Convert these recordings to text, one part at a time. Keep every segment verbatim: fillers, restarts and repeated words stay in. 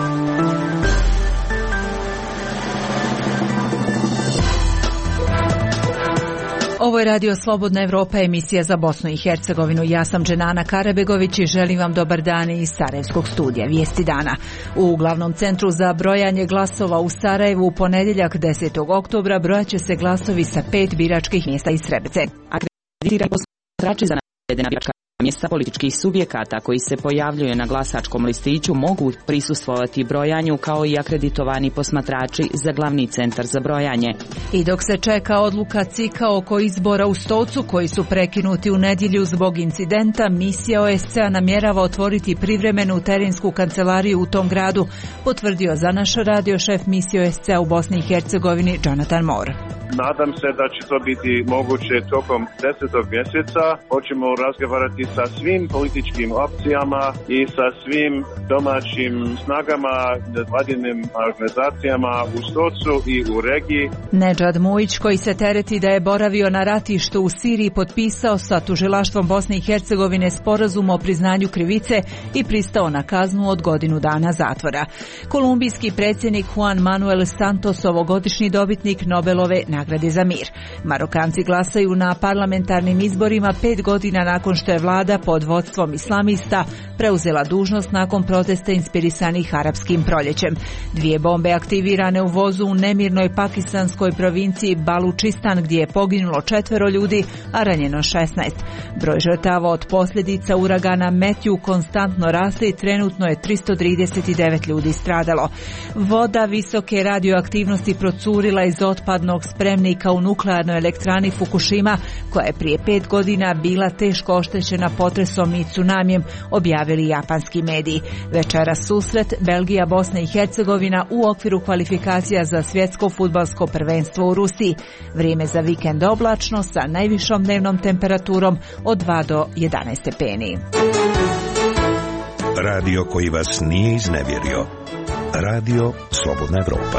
Ovo je Radio Slobodna Evropa, emisija za Bosnu i Hercegovinu. Ja sam Dženana Karabegović i želim vam dobar dan iz Sarajevskog studija. Vijesti dana. U glavnom centru za brojanje glasova u Sarajevu u ponedjeljak desetog oktobra brojat će se glasovi sa pet biračkih mjesta iz Srebrenice. Akreditirani posmatrači za navedena biračka mjesta političkih subjekata koji se pojavljuju na glasačkom listiću mogu prisustvovati brojanju kao i akreditovani posmatrači za glavni centar za brojanje. I dok se čeka odluka C I K-a oko izbora u Stocu koji su prekinuti u nedjelju zbog incidenta, misija O S C-a namjerava otvoriti privremenu terensku kancelariju u tom gradu, potvrdio za naš radio šef misije O S C-a u Bosni i Hercegovini Jonathan Moore. Nadam se da će to biti moguće tokom desetog mjeseca. Hoćemo razgovarati sa svim političkim opcijama i sa svim domaćim snagama, nevladinim organizacijama u Stocu i u regiji. Nedžad Mujić, koji se tereti da je boravio na ratištu u Siriji, potpisao sa tužilaštvom Bosne i Hercegovine sporazum o priznanju krivice i pristao na kaznu od godinu dana zatvora. Kolumbijski predsjednik Juan Manuel Santos, ovogodišnji dobitnik Nobelove nagrade za mir. Marokanci glasaju na parlamentarnim izborima pet godina nakon što je vlada pod vodstvom islamista preuzela dužnost nakon protesta inspirisanih arapskim proljećem. Dvije bombe aktivirane u vozu u nemirnoj pakistanskoj provinciji Balučistan, gdje je poginulo četvero ljudi, a ranjeno šesnaest. Broj žrtava od posljedica uragana Matthew konstantno raste i trenutno je tristo trideset devet ljudi stradalo. Voda visoke radioaktivnosti procurila iz otpadnog spremnika u nuklearnoj elektrani Fukushima, koja je prije pet godina bila teško oštećena potresom i tsunamijem, objavili japanski mediji. Večeras susret Belgija, Bosna i Hercegovina u okviru kvalifikacija za svjetsko fudbalsko prvenstvo u Rusiji. Vrijeme za vikend oblačno sa najvišom dnevnom temperaturom od dva do jedanaest stepeni. Radio koji vas nije iznevjerio. Radio Slobodna Evropa.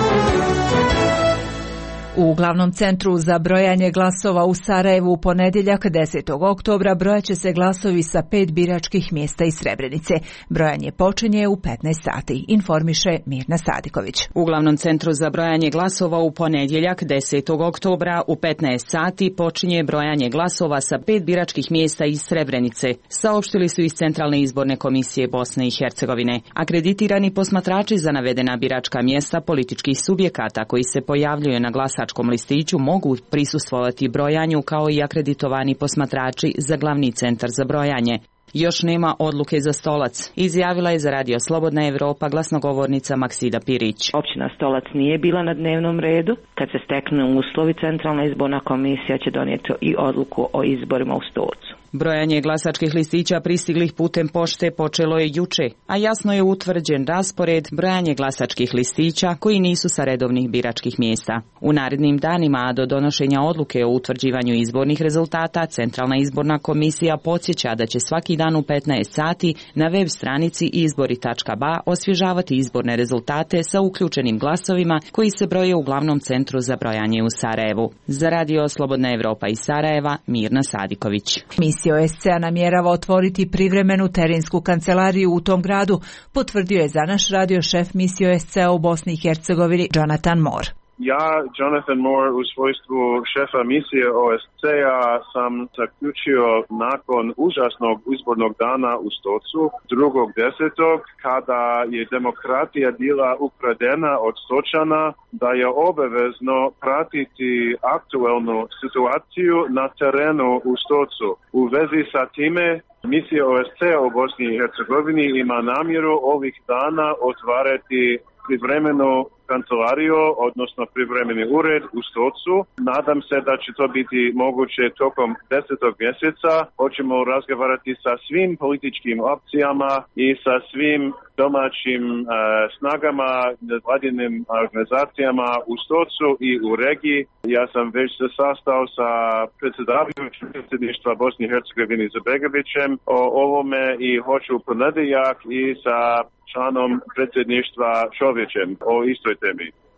U glavnom centru za brojanje glasova u Sarajevu u ponedjeljak desetog oktobra brojat će se glasovi sa pet biračkih mjesta iz Srebrenice. Brojanje počinje u petnaest sati, informiše Mirna Sadiković. U glavnom centru za brojanje glasova u ponedjeljak desetog oktobra u petnaest sati počinje brojanje glasova sa pet biračkih mjesta iz Srebrenice, saopštili su iz Centralne izborne komisije Bosne i Hercegovine. Akreditirani posmatrači za navedena biračka mjesta političkih subjekata koji se pojavljuju na glasačkom listiću mogu prisustvovati brojanju kao i akreditovani posmatrači za glavni centar za brojanje. Još nema odluke za Stolac, izjavila je za Radio Slobodna Evropa glasnogovornica Maksida Pirić. Općina Stolac nije bila na dnevnom redu. Kad se steknu uslovi, Centralna izborna komisija će donijeti i odluku o izborima u Stolcu. Brojanje glasačkih listića pristiglih putem pošte počelo je juče, a jasno je utvrđen raspored brojanje glasačkih listića koji nisu sa redovnih biračkih mjesta. U narednim danima, a do donošenja odluke o utvrđivanju izbornih rezultata, Centralna izborna komisija podsjeća da će svaki dan u petnaest sati na web stranici izbori tačka ba osvježavati izborne rezultate sa uključenim glasovima koji se broje u glavnom centru za brojanje u Sarajevu. Za Radio Slobodna Evropa iz Sarajeva, Mirna Sadiković. Misija O S C-a namjerava otvoriti privremenu terensku kancelariju u tom gradu, potvrdio je za naš radio šef misije O S C-a u Bosni i Hercegovini Jonathan Moore. Ja, Jonathan Moore, u svojstvu šefa misije O S C-a sam zaključio nakon užasnog izbornog dana u Stocu drugog desetog kada je demokratija bila ukradena od Stočana, da je obavezno pratiti aktualnu situaciju na terenu u Stocu. U vezi sa time, misija O S C-a u Bosni i Hercegovini ima namjeru ovih dana otvarati privremenu kancelariju, odnosno privremeni ured u Stocu. Nadam se da će to biti moguće tokom desetog mjeseca. Hoćemo razgovarati sa svim političkim opcijama i sa svim domaćim uh, snagama, vladinim organizacijama u Stocu i u regiji. Ja sam već se sastao sa predsjedavajućim predsjedništva Bosne i Hercegovine Izetbegovićem o ovome i hoću u ponedjeljak i sa članom predsjedništva Čovićem o istoj temi.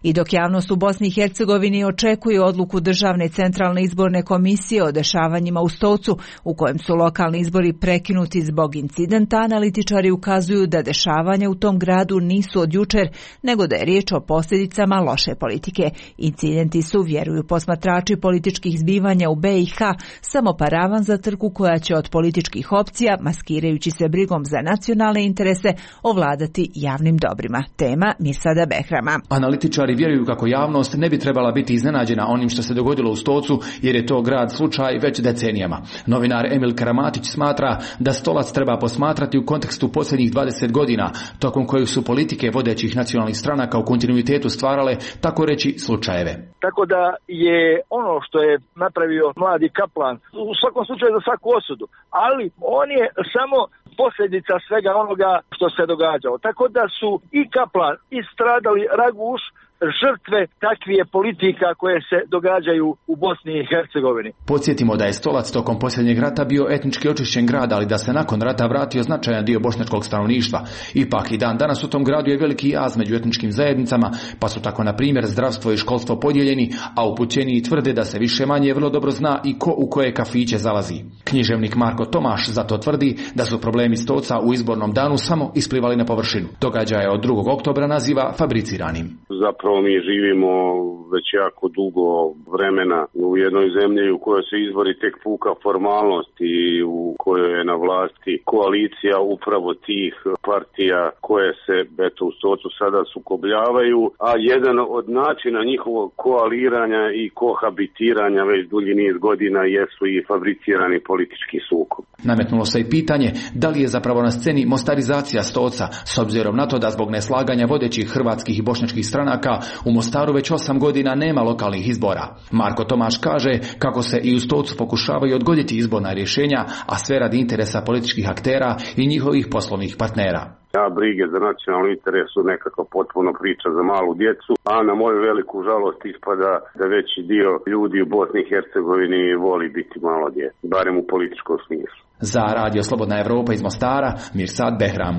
I dok javnost u Bosni i Hercegovini očekuje odluku Državne centralne izborne komisije o dešavanjima u Stocu, u kojem su lokalni izbori prekinuti zbog incidenta, analitičari ukazuju da dešavanja u tom gradu nisu od jučer, nego da je riječ o posljedicama loše politike. Incidenti su, vjeruju posmatrači političkih zbivanja u B i H, samo paravan za trku koja će od političkih opcija, maskirajući se brigom za nacionalne interese, ovladati javnim dobrima. Tema Mirsada Behrama. Analitičari vjeruju kako javnost ne bi trebala biti iznenađena onim što se dogodilo u Stocu, jer je to grad slučaj već decenijama. Novinar Emil Karamatić smatra da Stolac treba posmatrati u kontekstu posljednjih dvadeset godina, tokom kojih su politike vodećih nacionalnih stranaka u kontinuitetu stvarale, tako reći, slučajeve. Tako da je ono što je napravio mladi Kaplan u svakom slučaju za svaku osudu, ali on je samo posljedica svega onoga što se događalo. Tako da su i Kaplan i stradali Raguš žrtve takvije politika koje se događaju u Bosni i Hercegovini. Podsjetimo da je Stolac tokom posljednjeg rata bio etnički očišćen grad, ali da se nakon rata vratio značajan dio bošnjačkog stanovništva. Ipak i dan danas u tom gradu je veliki jaz među etničkim zajednicama, pa su tako na primjer zdravstvo i školstvo podijeljeni, a upućeniji tvrde da se više manje vrlo dobro zna i ko u koje kafiće zalazi. Književnik Marko Tomaš zato tvrdi da su problemi Stoca u izbornom danu samo isplivali na površinu. Događaje od drugog oktobra naziva fabriciranim. Zapravo mi živimo već jako dugo vremena u jednoj zemlji u kojoj se izbori tek puka formalnost i u kojoj je na vlasti koalicija upravo tih partija koje se eto, u Stocu sada sukobljavaju, a jedan od načina njihovog koaliranja i kohabitiranja već dulji niz godina jesu i fabricirani politički sukob. Nametnulo se i pitanje da li je zapravo na sceni mostarizacija Stoca, s obzirom na to da zbog neslaganja vodećih hrvatskih i bošnjačkih stranaka u Mostaru već osam godina nema lokalnih izbora. Marko Tomaš kaže kako se i u Stocu pokušavaju odgoditi izborna rješenja, a sve radi interesa političkih aktera i njihovih poslovnih partnera. Ja brige za nacionalni interes su nekako potpuno priča za malu djecu, a na moju veliku žalost ispada da veći dio ljudi u Bosni i Hercegovini voli biti malo djece, barem u političkom smislu. Za Radio Slobodna Evropa iz Mostara, Mirsad Behram.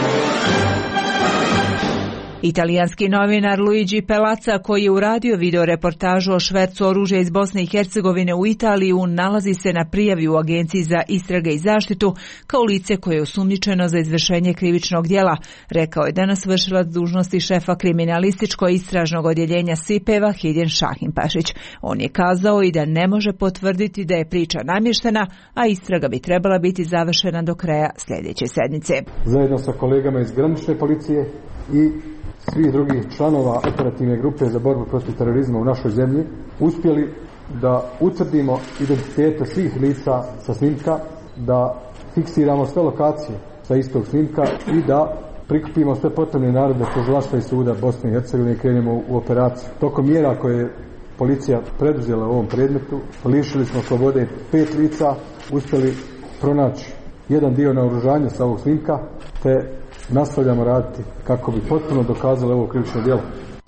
Italijanski novinar Luigi Pelaca, koji je uradio video reportažu o švercu oružja iz Bosne i Hercegovine u Italiju, nalazi se na prijavi u Agenciji za istrage i zaštitu kao lice koje je osumnjičeno za izvršenje krivičnog djela, rekao je danas vršilac dužnosti šefa kriminalističko-istražnog odjeljenja Sipeva Hiljen Šahinpašić. On je kazao i da ne može potvrditi da je priča namještena, a istraga bi trebala biti završena do kraja sljedeće sedmice. Zajedno sa kolegama iz granične policije i svih drugih članova operativne grupe za borbu protiv terorizma u našoj zemlji uspjeli da utvrdimo identitete svih lica sa snimka, da fiksiramo sve lokacije sa istog snimka i da prikupimo sve potrebne naredbe tužilaštva i suda Bosne i Hercegovine i krenemo u operaciju. Tokom mjera koje je policija preduzela u ovom predmetu, lišili smo slobode pet lica, uspjeli pronaći jedan dio naoružanja sa ovog snimka, te nastavljamo raditi kako bi potpuno dokazali ovo krivično djelo.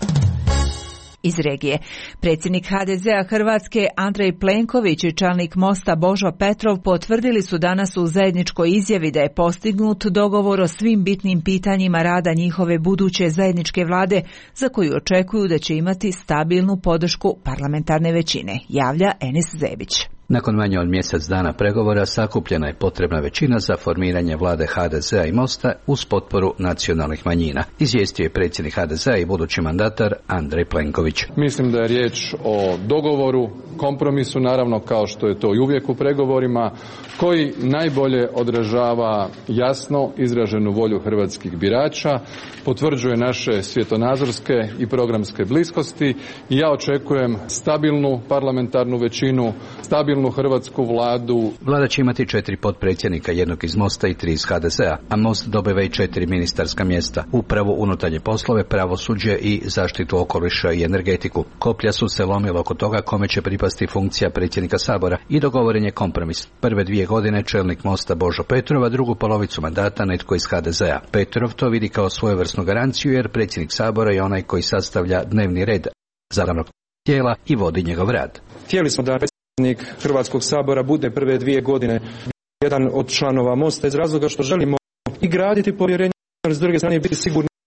Iz regije. Predsjednik ha de zea Hrvatske Andrej Plenković i čelnik Mosta Božo Petrov potvrdili su danas u zajedničkoj izjavi da je postignut dogovor o svim bitnim pitanjima rada njihove buduće zajedničke vlade, za koju očekuju da će imati stabilnu podršku parlamentarne većine, javlja Enis Zebić. Nakon manje od mjesec dana pregovora sakupljena je potrebna većina za formiranje vlade ha de zea i Mosta uz potporu nacionalnih manjina, izvijestio je predsjednik ha de zea i budući mandatar Andrej Plenković. Mislim da je riječ o dogovoru, kompromisu, naravno kao što je to i uvijek u pregovorima, koji najbolje odražava jasno izraženu volju hrvatskih birača, potvrđuje naše svjetonazorske i programske bliskosti i ja očekujem stabilnu parlamentarnu većinu, stabilnu hrvatsku vladu. Vlada će imati četiri potpredsjednika, jednog iz Mosta i tri iz ha de zea, a Most dobiva i četiri ministarska mjesta, upravu, unutarnje poslove, pravosuđe i zaštitu okoliša i energetiku. Koplja su se lomila oko toga kome će pripasti funkcija predsjednika Sabora i dogovoren je kompromis. Prve dvije godine čelnik Mosta Božo Petrov, a drugu polovicu mandata netko iz ha de zea. Petrov to vidi kao svojevrsnu garanciju jer predsjednik Sabora je onaj koji sastavlja dnevni red zadanog tijela i vodi njegov rad. Htjeli smo da predsjednik Hrvatskog sabora bude prve dvije godine jedan od članova Mosta iz razloga što želimo i graditi povjerenje, ali s druge strane biti sigurni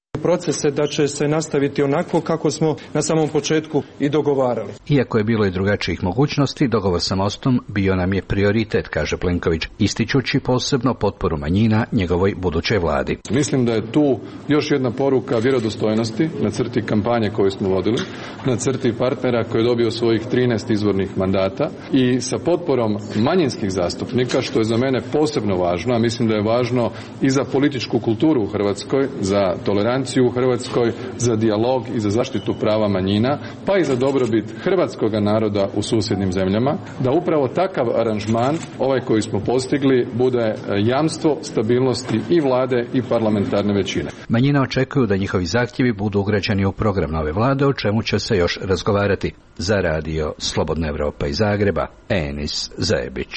procese da će se nastaviti onako kako smo na samom početku i dogovarali. Iako je bilo i drugačijih mogućnosti, dogovor sa Mostom bio nam je prioritet, kaže Plenković, ističući posebno potporu manjina njegovoj budućoj vladi. Mislim da je tu još jedna poruka vjerodostojnosti na crti kampanje koju smo vodili, na crti partnera koji je dobio svojih trinaest izvornih mandata i sa potporom manjinskih zastupnika, što je za mene posebno važno, a mislim da je važno i za političku kulturu u Hrvatskoj, za toleranciju u Hrvatskoj, za dijalog i za zaštitu prava manjina, pa i za dobrobit hrvatskog naroda u susjednim zemljama, da upravo takav aranžman, ovaj koji smo postigli, bude jamstvo stabilnosti i vlade i parlamentarne većine. Manjina očekuju da njihovi zahtjevi budu ugrađeni u program nove vlade, o čemu će se još razgovarati. Za radio Slobodna Evropa iz Zagreba, Enis Zajebić.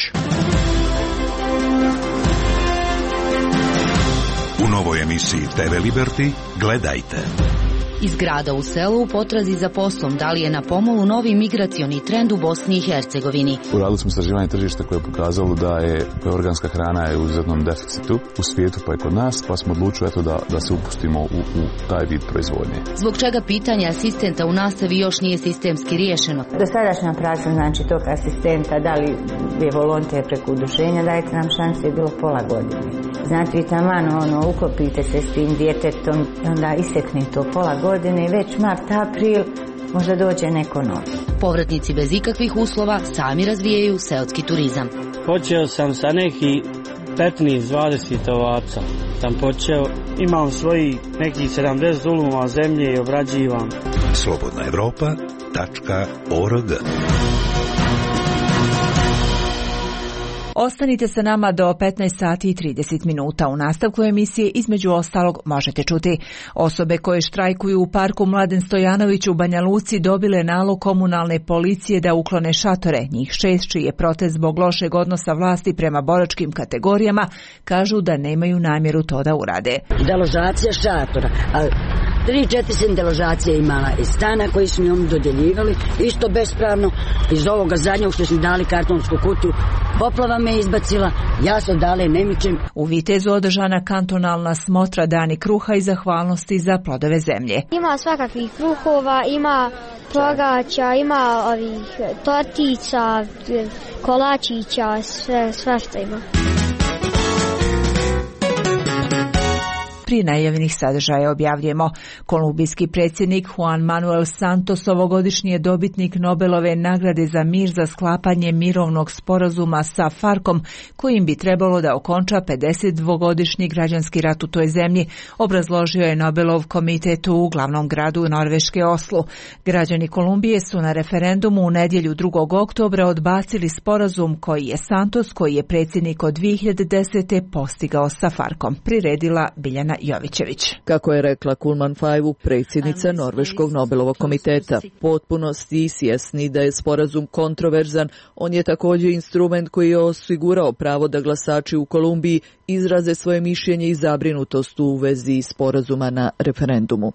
U novoj emisiji te ve Liberty gledajte. Iz grada u selu u potrazi za poslom, da li je na pomolu novi migracioni trend u Bosni i Hercegovini. Uradili smo istraživanje tržišta koje je pokazalo da je organska hrana je u izuzetnom deficitu u svijetu pa i kod nas, pa smo odlučili eto da, da se upustimo u, u taj vid proizvodnje. Zbog čega pitanje asistenta u nastavi još nije sistemski riješeno. Dosadašnja praksa, znači tog asistenta, da li je volonter preko udruženja, dajte nam šansu, je bilo pola godine. Znači vi taman ono, ukopite se s tim djetetom i onda isekne to pola godine i već mart, april možda dođe neko novi. Povratnici bez ikakvih uslova sami razvijaju seoski turizam. Počeo sam sa neki petnaest dvadeset ovaca. Sam počeo, imam svoji neki sedamdeset duluma zemlje i obrađivam. Slobodna Evropa tačka org. Ostanite sa nama do petnaest sati i trideset minuta. U nastavku emisije između ostalog možete čuti: osobe koje štrajkuju u parku Mladen Stojanović u Banja Luci dobile nalog komunalne policije da uklone šatore. Njih šest, čiji je protest zbog lošeg odnosa vlasti prema boračkim kategorijama, kažu da nemaju namjeru to da urade. Deložacija šatora, a tri, četiri sam deložacija imala iz stana koji su mi oni dodjeljivali, isto bespravno, iz ovoga zadnjeg što su mi dali kartonsku kutiju. Poplava me izbacila, ja sam dale nemičem. U Vitezu održana kantonalna smotra Dani kruha i zahvalnosti za plodove zemlje. Ima svakakvih kruhova, ima pogača, ima ovih tortica, kolačića, sve, sve što ima. Prije najavljenih sadržaja objavljujemo: kolumbijski predsjednik Juan Manuel Santos ovogodišnji je dobitnik Nobelove nagrade za mir za sklapanje mirovnog sporazuma sa Farkom, kojim bi trebalo da okonča pedesetdvogodišnji građanski rat u toj zemlji, obrazložio je Nobelov komitet u glavnom gradu Norveške Oslu. Građani Kolumbije su na referendumu u nedjelju drugog oktobra odbacili sporazum koji je Santos, koji je predsjednik od dvije hiljade desete. postigao sa Farkom. Priredila Biljana Jovićević. Kako je rekla Kulman Fajvu, predsjednica Norveškog Nobelovog komiteta, potpuno si svjesni da je sporazum kontroverzan. On je također instrument koji je osigurao pravo da glasači u Kolumbiji izraze svoje mišljenje i zabrinutost u vezi sporazuma na referendumu.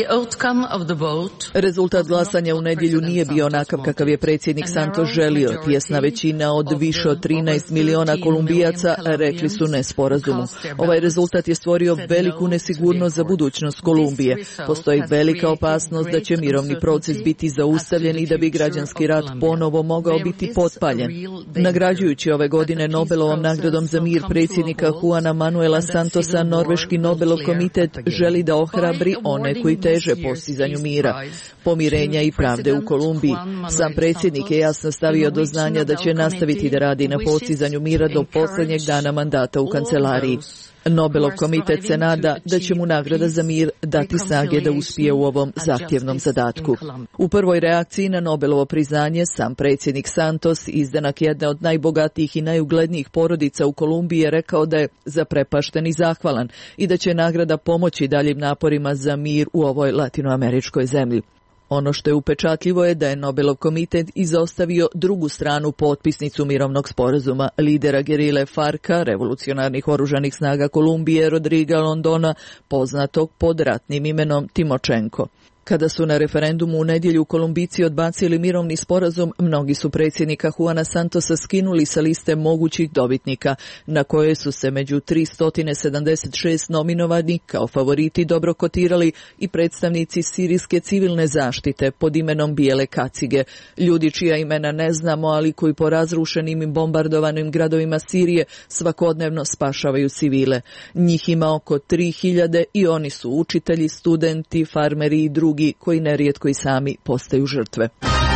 Rezultat glasanja u nedjelju nije bio onakav kakav je predsjednik Santos želio. Tjesna većina od više od trinaest miliona Kolumbijaca rekli su ne sporazumu. Ovaj rezultat je stvorio veliku nesigurnost za budućnost Kolumbije. Postoji velika opasnost da će mirovni proces biti zaustavljen i da bi građanski rat ponovo mogao biti potpaljen. Nagrađujući ove godine Nobelovom nagradom za mir predsjednika Juana Manuela Santosa, Norveški Nobelov komitet želi da ohrabri one koji teže postizanju mira, pomirenja i pravde u Kolumbiji. Sam predsjednik je jasno stavio do znanja da će nastaviti da radi na postizanju mira do posljednjeg dana mandata u kancelariji. Nobelov komitet se nada da će mu nagrada za mir dati snage da uspije u ovom zahtjevnom zadatku. U prvoj reakciji na Nobelovo priznanje sam predsjednik Santos, izdanak jedne od najbogatijih i najuglednijih porodica u Kolumbiji, je rekao da je zaprepašten i zahvalan i da će nagrada pomoći daljim naporima za mir u ovoj latinoameričkoj zemlji. Ono što je upečatljivo je da je Nobelov komitet izostavio drugu stranu potpisnicu mirovnog sporazuma, lidera gerile Farka, revolucionarnih oružanih snaga Kolumbije, Rodriga Londona, poznatog pod ratnim imenom Timočenko. Kada su na referendumu u nedjelju Kolumbijci odbacili mirovni sporazum, mnogi su predsjednika Juana Santosa skinuli sa liste mogućih dobitnika, na koje su se među tristo sedamdeset šest nominovanih kao favoriti dobro kotirali i predstavnici sirijske civilne zaštite pod imenom Bijele kacige, ljudi čija imena ne znamo, ali koji po razrušenim i bombardovanim gradovima Sirije svakodnevno spašavaju civile. Njih ima oko tri hiljade i oni su učitelji, studenti, farmeri i drugi koji nerijetko i sami postaju žrtve.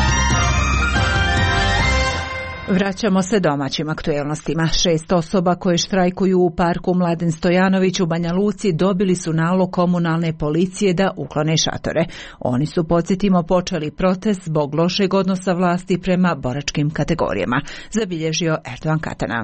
Vraćamo se domaćim aktuelnostima. Šest osoba koje štrajkuju u parku Mladen Stojanović u Banja Luci dobili su nalog komunalne policije da uklone šatore. Oni su, podsjetimo, počeli protest zbog lošeg odnosa vlasti prema boračkim kategorijama, zabilježio Erdogan Katana.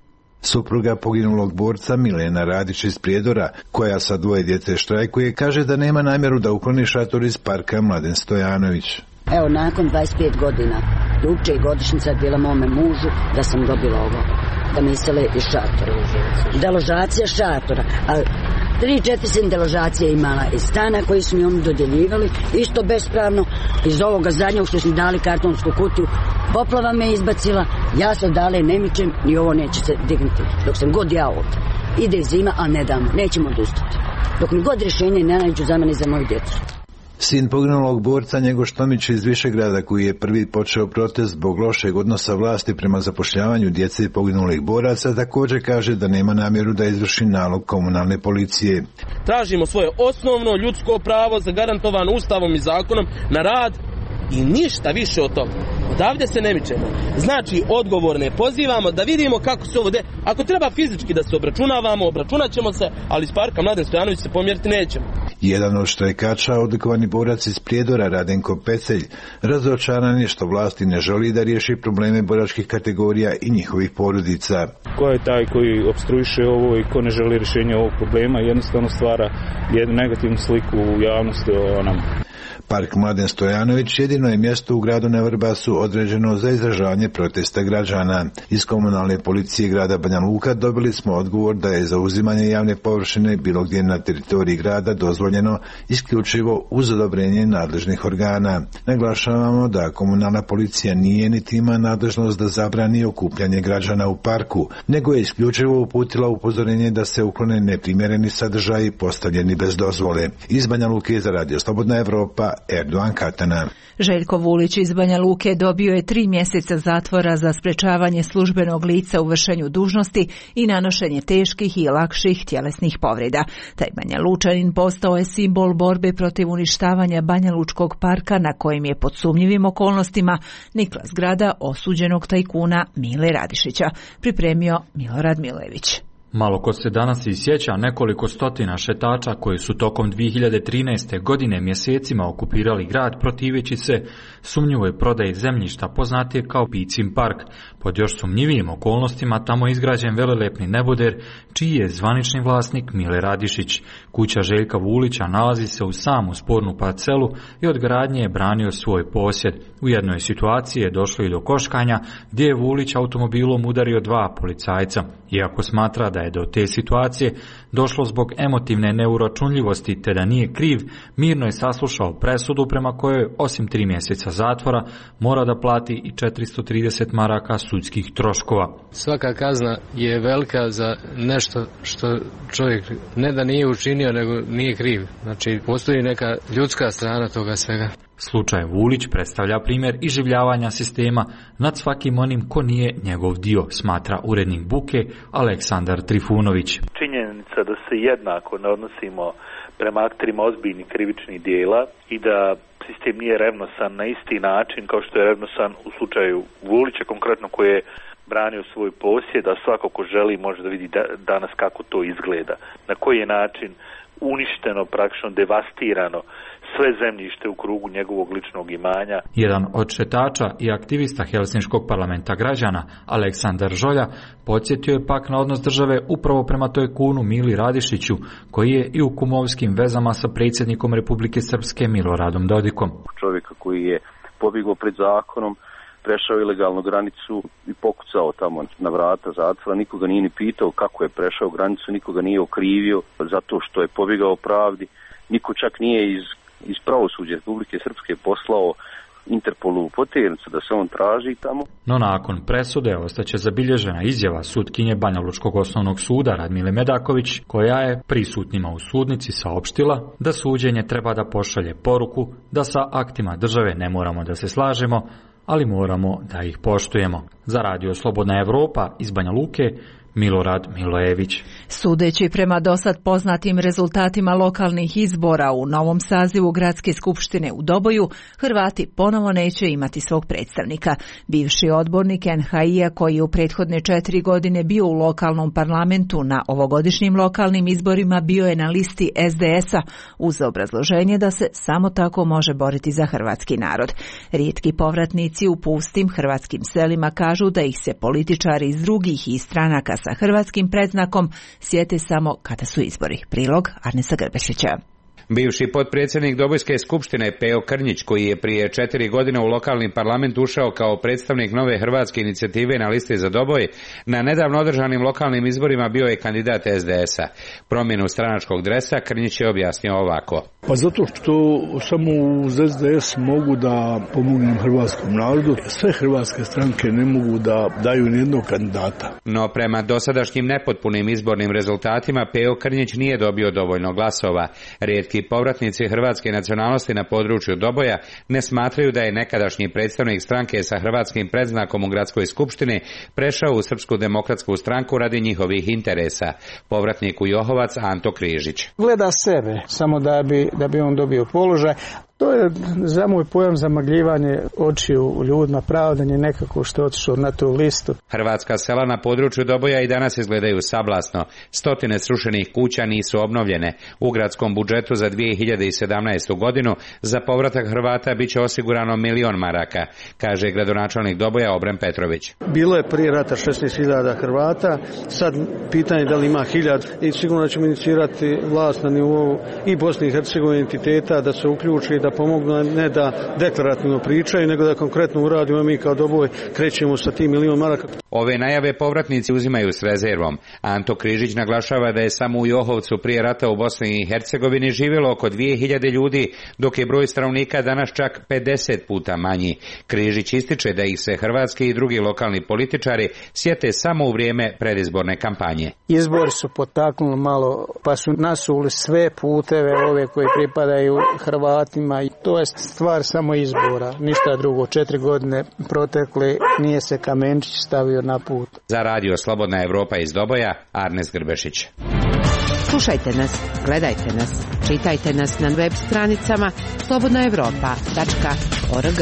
Supruga poginulog borca Milena Radić iz Prijedora, koja sa dvoje djece štrajkuje, kaže da nema namjeru da ukloni šator iz parka Mladen Stojanović. Evo, nakon dvadeset pet godina, juče i godišnjica je bila mome mužu da sam dobila ovo, da mi isele iz šatora. Deložacija šatora, a tri četiri sam deložacije imala iz stana koji su mi oni dodjeljivali, isto bespravno, iz ovoga zadnjeg što su mi dali kartonsku kutiju, poplava me izbacila, ja se dale ne mičem, ni ovo neće se dignuti, dok sam god ja ovdje. Ide zima, a ne damo, nećemo odustati. Dok mi god rješenje ne nađu za mene i za moju djecu. Sin poginulog borca Njegoš Tomić iz Višegrada, koji je prvi počeo protest zbog lošeg odnosa vlasti prema zapošljavanju djece poginulih boraca, također kaže da nema namjeru da izvrši nalog komunalne policije. Tražimo svoje osnovno ljudsko pravo zagarantovano Ustavom i zakonom na rad i ništa više od toga. Odavde se ne mičemo. Znači, odgovorne pozivamo da vidimo kako se ovo de... Ako treba fizički da se obračunavamo, obračunat ćemo se, ali iz parka Mladen Stojanović se pomjeriti nećemo. Jedan od štrajkača, odlikovani borac iz Prijedora, Radenko Pecelj, razočaran je što vlasti ne želi da riješi probleme boračkih kategorija i njihovih porodica. Ko je taj koji opstruiše ovo i ko ne želi rješenje ovog problema, jednostavno stvara jednu negativnu sliku u javnosti o nam. Park Mladen Stojanović jedino je mjesto u gradu na Vrbasu određeno za izražavanje protesta građana. Iz komunalne policije grada Banja Luka dobili smo odgovor da je zauzimanje javne površine bilo gdje na teritoriji grada dozvoljeno isključivo uz odobrenje nadležnih organa. Naglašavamo da komunalna policija nije niti ima nadležnost da zabrani okupljanje građana u parku, nego je isključivo uputila upozorenje da se uklone neprimjereni sadržaji postavljeni bez dozvole. Iz Banja Luke za Radio Slobodna Evropa, Erdogan Katana. Željko Vulić iz Banja Luke dobio je tri mjeseca zatvora za sprečavanje službenog lica u vršenju dužnosti i nanošenje teških i lakših tjelesnih povreda. Taj Banja Lučanin postao je simbol borbe protiv uništavanja Banja Lučkog parka, na kojem je pod sumnjivim okolnostima nikla zgrada osuđenog tajkuna Mile Radišića. Pripremio Milorad Milević. Malo ko se danas i sjeća nekoliko stotina šetača koji su tokom dvije hiljade trinaeste. godine mjesecima okupirali grad protiveći se sumnjivoj prodaji zemljišta poznatije kao Picin park. Pod još sumnjivijim okolnostima tamo je izgrađen velelepni neboder čiji je zvanični vlasnik Mile Radišić. Kuća Željka Vulića nalazi se u samu spornu parcelu i od gradnje je branio svoj posjed. U jednoj situaciji je došlo i do koškanja gdje je Vulić automobilom udario dva policajca. Iako smatra da je do te situacije došlo zbog emotivne neuračunljivosti te da nije kriv, mirno je saslušao presudu prema kojoj osim tri mjeseca zatvora mora da plati i četiristo trideset maraka sudskih troškova. Svaka kazna je velika za nešto što čovjek ne da nije učinio, nego nije kriv. Znači, postoji neka ljudska strana toga svega. Slučaj Vulić predstavlja primjer iživljavanja sistema nad svakim onim ko nije njegov dio, smatra urednik Buke Aleksandar Trifunović. Činjenica da se jednako ne odnosimo prema akterima ozbiljnih krivičnih dijela i da sistem nije revnosan na isti način kao što je revnosan u slučaju Vulića, konkretno koji je branio svoj posjed, a svako ko želi može da vidi da, danas kako to izgleda, na koji je način uništeno, praktično devastirano sve zemljište u krugu njegovog ličnog imanja. Jedan od šetača i aktivista Helsinškog parlamenta građana, Aleksandar Žolja, podsjetio je pak na odnos države upravo prema tajkunu Mili Radišiću, koji je i u kumovskim vezama sa predsjednikom Republike Srpske Miloradom Dodikom. Čovjeka koji je pobjegao pred zakonom, prešao ilegalnu granicu i pokucao tamo na vrata zatvora, nikoga nije ni pitao kako je prešao granicu, nikoga nije okrivio zato što je pobjegao pravdi, niko čak nije iz iz pravosuđa Republike Srpske poslao Interpolu u Poternicu da se on traži tamo. No nakon presude ostaće zabilježena izjava sutkinje Banjalučkog osnovnog suda Radmile Medaković, koja je prisutnima u sudnici saopštila da suđenje treba da pošalje poruku da sa aktima države ne moramo da se slažemo, ali moramo da ih poštujemo. Za Radio Slobodna Evropa iz Banja Luke, Milorad Milojević. Sudeći prema dosad poznatim rezultatima lokalnih izbora u novom sazivu Gradske skupštine u Doboju, Hrvati ponovo neće imati svog predstavnika. Bivši odbornik en ha i a koji je u prethodne četiri godine bio u lokalnom parlamentu na ovogodišnjim lokalnim izborima bio je na listi es de es a uz obrazloženje da se samo tako može boriti za hrvatski narod. Rijetki povratnici u pustim hrvatskim selima kažu da ih se političari iz drugih i stranaka sa hrvatskim predznakom sjete samo kada su izbori. Prilog Arnesa Grbešića. Bivši potpredsjednik Dobojske skupštine Peo Krnjić, koji je prije četiri godine u lokalni parlament ušao kao predstavnik nove hrvatske inicijative na listi za Doboj, na nedavno održanim lokalnim izborima bio je kandidat es de es a. Promjenu stranačkog dresa Krnjić je objasnio ovako. Pa zato što samo uz es de es mogu da pomognem hrvatskom narodu. Sve hrvatske stranke ne mogu da daju nijednog kandidata. No prema dosadašnjim nepotpunim izbornim rezultatima Peo Krnjić nije dobio dovoljno glasova. Rijetki povratnici hrvatske nacionalnosti na području Doboja ne smatraju da je nekadašnji predstavnik stranke sa hrvatskim predznakom u Gradskoj skupštini prešao u Srpsku demokratsku stranku radi njihovih interesa. Povratnik u Johovac Anto Križić. Gleda sebe, samo da bi, da bi on dobio položaj. To je za moj pojam zamagljivanje očiju ljudima, pravdanje nekako što je otišao na tu listu. Hrvatska sela na području Doboja i danas izgledaju sablasno. Stotine srušenih kuća nisu obnovljene. U gradskom budžetu za dvije hiljade sedamnaestu godinu za povratak Hrvata bit će osigurano milion maraka, kaže gradonačelnik Doboja Obren Petrović. Bilo je prije rata šesnaest hiljada Hrvata, sad pitanje da li ima hiljad i sigurno da ćemo inicirati vlast na nivou i Bosne i Hercegovine entiteta da se uključi, da pomognu, ne da deklarativno pričaju, nego da konkretno uradimo. Mi kao Doboj krećemo sa tim milion maraka. Ove najave povratnici uzimaju s rezervom. Anto Križić naglašava da je samo u Johovcu prije rata u Bosni i Hercegovini živjelo oko dvije hiljade ljudi, dok je broj stanovnika danas čak pedeset puta manji. Križić ističe da ih se hrvatski i drugi lokalni političari sjete samo u vrijeme predizborne kampanje. Izbori su potaknuli malo, pa su nasuli sve puteve ove koji pripadaju Hrvatima. I to je stvar samo izbora, ništa drugo. Četiri godine protekle, nije se kamenčić stavio na put. Za Radio Slobodna Evropa iz Doboja, Arnes Grbešić. Slušajte nas, gledajte nas, čitajte nas na web stranicama slobodna evropa tačka org.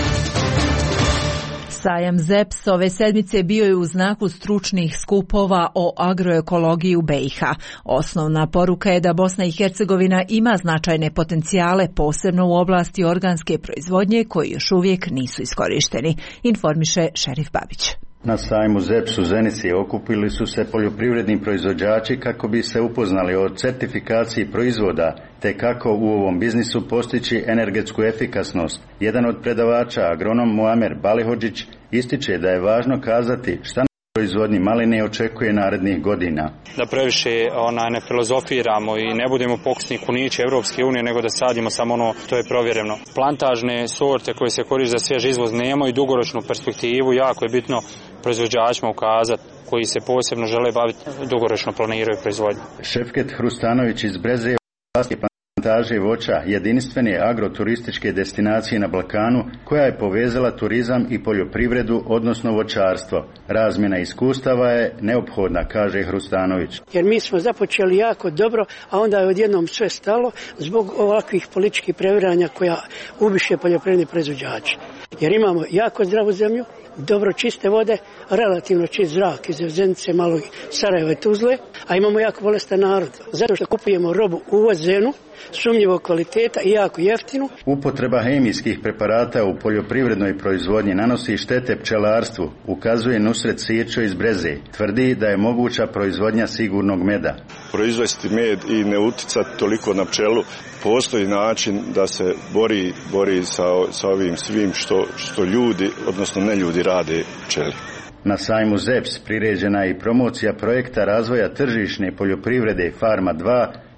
Sajam Z E P S ove sedmice bio je u znaku stručnih skupova o agroekologiji u be i ha. Osnovna poruka je da Bosna i Hercegovina ima značajne potencijale, posebno u oblasti organske proizvodnje, koji još uvijek nisu iskorišteni, informiše Šerif Babić. Na sajmu Z E P S u Zenici okupili su se poljoprivredni proizvođači kako bi se upoznali o certifikaciji proizvoda te kako u ovom biznisu postići energetsku efikasnost. Jedan od predavača, agronom Muamer Balihodžić, ističe da je važno kazati šta proizvodnji maline očekuje narednih godina. Da previše ona, ne filozofiramo i ne budemo pokusni kunići Evropske unije, nego da sadimo samo ono to je provjereno. Plantažne sorte koje se koriste za svjež izvoz nemaju dugoročnu perspektivu, jako je bitno proizvođačima ukazati koji se posebno žele baviti, dugoročno planiraju proizvodnju. Šefket Hrustanović iz Breze plantaže voća jedinstvene agroturističke destinacije na Balkanu koja je povezala turizam i poljoprivredu, odnosno voćarstvo. Razmjena iskustava je neophodna, kaže Hrustanović. Jer mi smo započeli jako dobro, a onda je odjednom sve stalo zbog ovakvih političkih previranja koja ubiše poljoprivredne proizvođače. Jer imamo jako zdravu zemlju, dobro čiste vode, relativno čist zrak iz Zenice, malo i Sarajeva i Tuzle, a imamo jako bolestan narod. Zato što kupujemo robu uvozenu, sumnjivog kvaliteta i jako jeftinu. Upotreba hemijskih preparata u poljoprivrednoj proizvodnji nanosi štete pčelarstvu, ukazuje Nusret Sirčo iz Breze. Tvrdi da je moguća proizvodnja sigurnog meda. Proizvesti med i ne uticati toliko na pčelu, postoji način da se bori, bori sa, sa ovim svim što, što ljudi, odnosno ne ljudi, rade pčeli. Na sajmu Z E P S priređena je i promocija projekta razvoja tržišne poljoprivrede Farma dva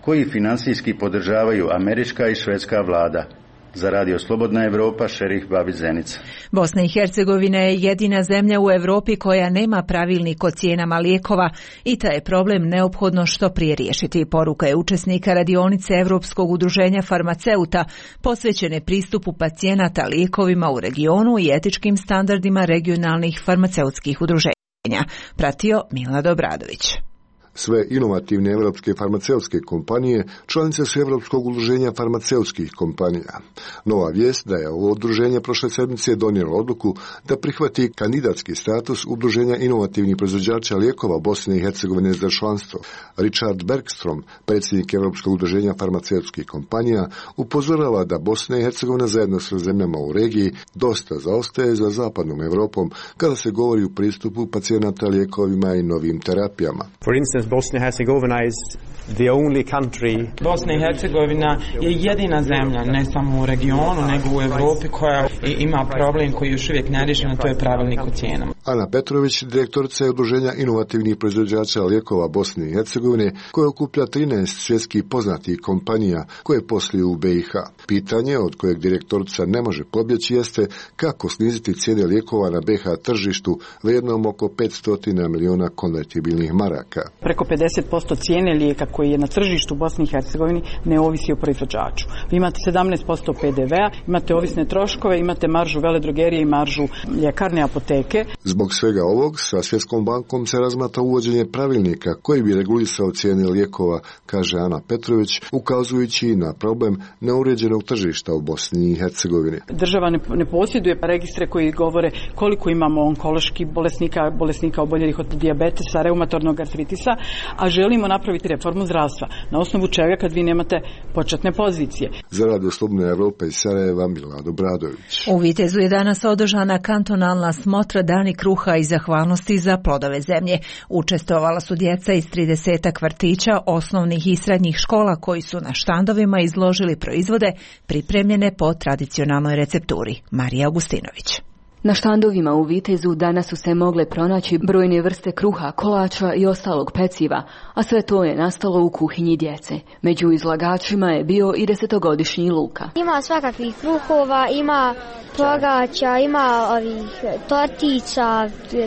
koji finansijski podržavaju američka i švedska vlada. Za Radio Slobodna Evropa, Šerif Babić Zenica. Bosna i Hercegovina je jedina zemlja u Europi koja nema pravilnik o cijenama lijekova i taj je problem neophodno što prije riješiti. Poruka je učesnika radionice Europskog udruženja farmaceuta posvećene pristupu pacijenata lijekovima u regionu i etičkim standardima regionalnih farmaceutskih udruženja. Pratio Milad Obradović. Sve inovativne evropske farmaceutske kompanije članice su Evropskog udruženja farmaceutskih kompanija. Nova vijest da je ovo udruženje prošle sedmice donijelo odluku da prihvati kandidatski status udruženja inovativnih proizvođača lijekova Bosne i Hercegovine za članstvo. Richard Bergstrom, predsjednik Evropskog udruženja farmaceutskih kompanija, upozorava da Bosna i Hercegovina zajedno sa zemljama u regiji dosta zaostaje za zapadnom Europom kada se govori o pristupu pacijenata lijekovima i novim terapijama. For instance, Bosnia and Herzegovina is the only country. Bosna i Hercegovina je jedina zemlja, ne samo u regionu, nego u Europi koja ima problem koji još uvijek neriješen, a to je pravilnik o cijenama. Ana Petrović, direktorica udruženja inovativnih proizvođača lijekova Bosne i Hercegovine, koja okuplja trinaest svjetskih poznatih kompanija koje posluju u B i H. Pitanje od kojeg direktorica ne može pobjeći jeste kako sniziti cijene lijekova na B i H tržištu vrijednom oko petsto miliona konvertibilnih maraka. Preko pedeset posto cijene lijeka koji je na tržištu u Bosni i Hercegovini ne ovisi o proizvođaču. Vi imate sedamnaest posto P D V-a, imate ovisne troškove, imate maržu veledrogerije i maržu ljekarne apoteke. Zbog svega ovog, sa Svjetskom bankom se razmatra uvođenje pravilnika koji bi regulisao cijene lijekova, kaže Ana Petrović, ukazujući na problem neuređenog tržišta u Bosni i Hercegovini. Država ne, ne posjeduje registre koji govore koliko imamo onkoloških bolesnika, bolesnika oboljelih od dijabetesa, reumatornog artritisa, a želimo napraviti reformu zdravstva. Na osnovu čega kad vi nemate početne pozicije. Za Radio Slobodne Evrope iz Sarajeva, Milad Obradović. U Vitezu je danas održana kantonalna smotra Dani kruha i zahvalnosti za plodove zemlje. Učestvovala su djeca iz tridesetak vrtića, osnovnih i srednjih škola koji su na štandovima izložili proizvode pripremljene po tradicionalnoj recepturi. Marija Augustinović. Na štandovima u Vitezu danas su se mogle pronaći brojne vrste kruha, kolača i ostalog peciva, a sve to je nastalo u kuhinji djece. Među izlagačima je bio i desetogodišnji Luka. Ima svakakvih kruhova, ima pogača, ima ovih tortica,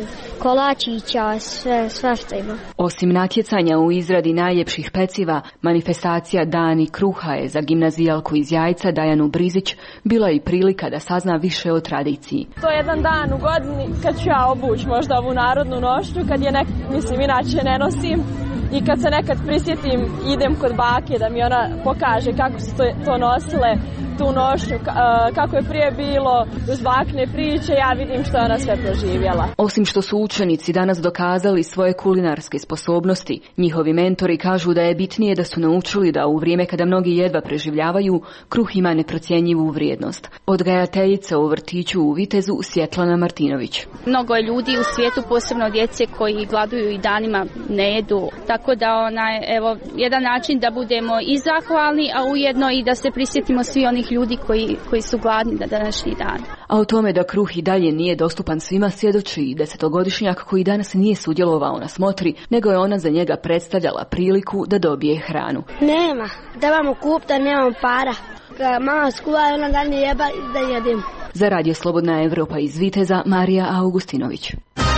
kolačića, sve, sve što ima. Osim natjecanja u izradi najljepših peciva, manifestacija Dani kruha je za gimnazijalku iz Jajca Dajanu Brizić bila i prilika da sazna više o tradiciji. To je jedan dan u godini kad ću ja obući možda ovu narodnu nošnju, kad je nek, mislim, inače ne nosim. I kad se nekad prisjetim, idem kod bake da mi ona pokaže kako su to, to nosile, tu nošnju, kako je prije bilo, uz bakne priče, ja vidim što je ona sve proživjela. Osim što su učenici danas dokazali svoje kulinarske sposobnosti, njihovi mentori kažu da je bitnije da su naučili da u vrijeme kada mnogi jedva preživljavaju, kruh ima neprocjenjivu vrijednost. Odgajateljica u vrtiću u Vitezu Svjetlana Martinović. Mnogo je ljudi u svijetu, posebno djece koji gladuju i danima ne jedu. Tako da onaj, evo, jedan način da budemo i zahvalni, a ujedno i da se prisjetimo svi onih ljudi koji, koji su gladni na današnji dan. A o tome da kruh i dalje nije dostupan svima svjedoči i desetogodišnjak koji danas nije sudjelovao na smotri, nego je ona za njega predstavljala priliku da dobije hranu. Nema, da imamo kup, da nemamo para. Kad mama skuva, ona da ne jeba da jedem. Za Radio Slobodna Evropa iz Viteza, Marija Augustinović.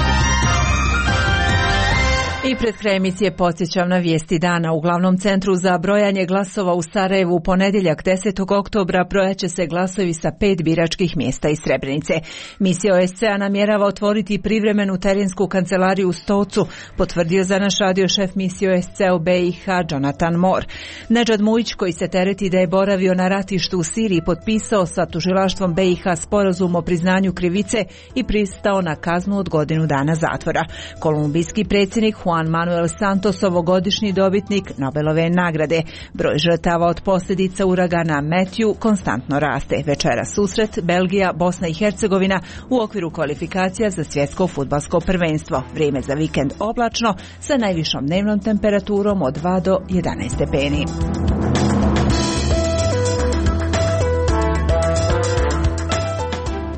I pred kraj emisije podsjećam na vijesti dana. U glavnom centru za brojanje glasova u Sarajevu u ponedjeljak desetog oktobra brojaće se glasovi sa pet biračkih mjesta iz Srebrenice. Misija O S C A namjerava otvoriti privremenu terensku kancelariju u Stocu, potvrdio za naš radio šef misije O S C A u B i H Jonathan Moore. Nedžad Mujić, koji se tereti da je boravio na ratištu u Siriji, potpisao sa tužilaštvom B i H sporazum o priznanju krivice i pristao na kaznu od godinu dana zatvora. Kolumbijski predsjednik Juan Manuel Santos, ovogodišnji dobitnik Nobelove nagrade. Broj žrtava od posljedica uragana Matthew konstantno raste. Večera susret Belgija, Bosna i Hercegovina u okviru kvalifikacija za svjetsko fudbalsko prvenstvo. Vrijeme za vikend oblačno sa najvišom dnevnom temperaturom od dva do jedanaest stepeni.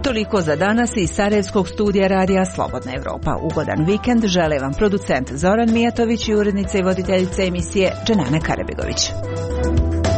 Toliko za danas iz Sarajevskog studija radija Slobodna Evropa. Ugodan vikend žele vam producent Zoran Mijatović i urednica i voditeljica emisije Dženana Karabegović.